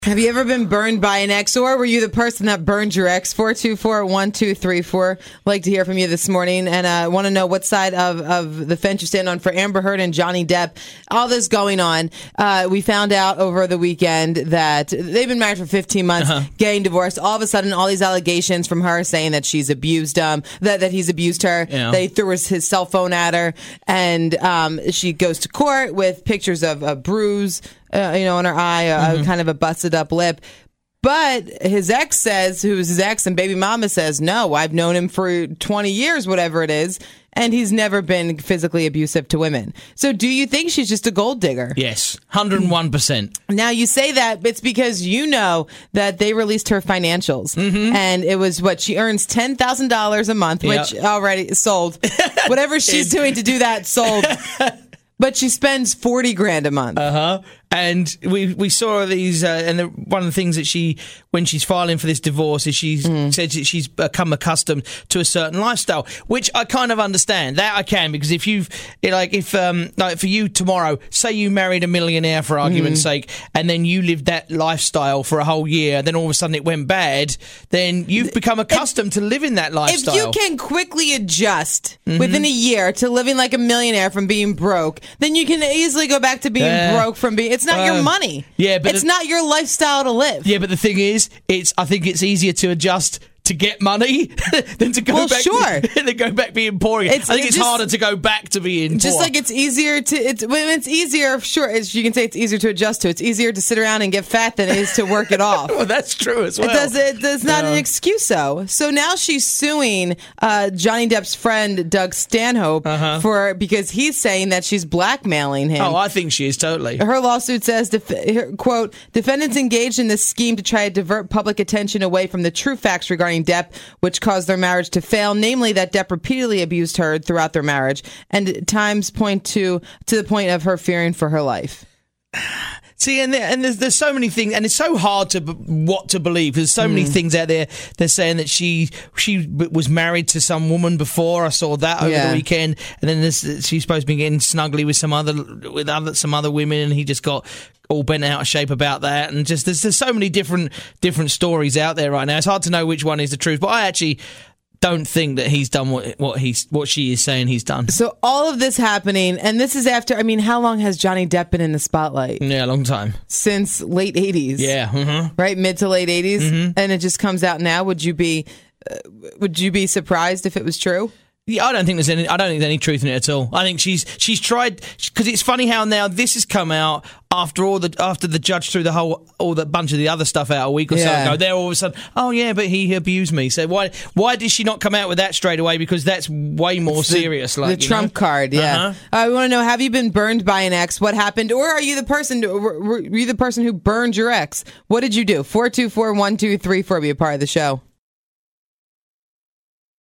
Have you ever been burned by an ex, or were you the person that burned your ex? 424-1234. Like to hear from you this morning, and I want to know what side of the fence you stand on for Amber Heard and Johnny Depp. All this going on. We found out over the weekend that they've been married for 15 months, getting divorced. All of a sudden, all these allegations from her saying that she's abused that he's abused her. Yeah. They threw his cell phone at her, and she goes to court with pictures of a bruise, on her eye, kind of a busted up lip. But his ex says, who's his ex, and baby mama says, no, I've known him for 20 years, whatever it is, and he's never been physically abusive to women. So do you think she's just a gold digger? Yes, 101%. Now, you say that, it's because you know that they released her financials, and it was she earns $10,000 a month, which already sold. Whatever she's doing to do that sold. But she spends $40,000 a month. And we saw these, one of the things that when she's filing for this divorce, is she said that she's become accustomed to a certain lifestyle, which I kind of understand. That I can, because if for you tomorrow, say you married a millionaire for argument's sake, and then you lived that lifestyle for a whole year, then all of a sudden it went bad, then you've become accustomed to living that lifestyle. If you can quickly adjust within a year to living like a millionaire from being broke, then you can easily go back to being broke from being... It's not your money. Yeah, but it's not your lifestyle to live. Yeah, but the thing is, I think it's easier to adjust to get money than to go back. Sure. Than go back being poor again. I think it's harder to go back to being just poor. Like it's easier to. When it's easier, sure, you can say it's easier to adjust to. It's easier to sit around and get fat than it is to work it off. Well, that's true as well. It's not an excuse, though. So now she's suing Johnny Depp's friend Doug Stanhope because he's saying that she's blackmailing him. Oh, I think she is totally. Her lawsuit says, quote, defendants engaged in this scheme to try to divert public attention away from the true facts regarding Depp, which caused their marriage to fail, namely that Depp repeatedly abused her throughout their marriage, and at times point to the point of her fearing for her life. See, and there's so many things, and it's so hard what to believe. There's so many things out there. They're saying that she was married to some woman before. I saw that over the weekend, and then she's supposed to be getting snuggly with some other women, and he just got all bent out of shape about that. And just there's so many different stories out there right now. It's hard to know which one is the truth, but I actually don't think that he's done what she is saying he's done. So all of this happening, and this is after, how long has Johnny Depp been in the spotlight? Yeah, a long time. Since late 80s. Yeah. Right? Mid to late 80s? And it just comes out now. Would you be surprised if it was true? Yeah, I don't think there's any truth in it at all. I think she's tried, because it's funny how now this has come out after the judge threw the bunch of the other stuff out a week or so ago. They're all of a sudden, oh yeah, but he abused me. So why did she not come out with that straight away? Because that's way more serious. The Trump card, yeah. I want to know: have you been burned by an ex? What happened, or are you the person? Were you the person who burned your ex? What did you do? 424-1234. Be a part of the show.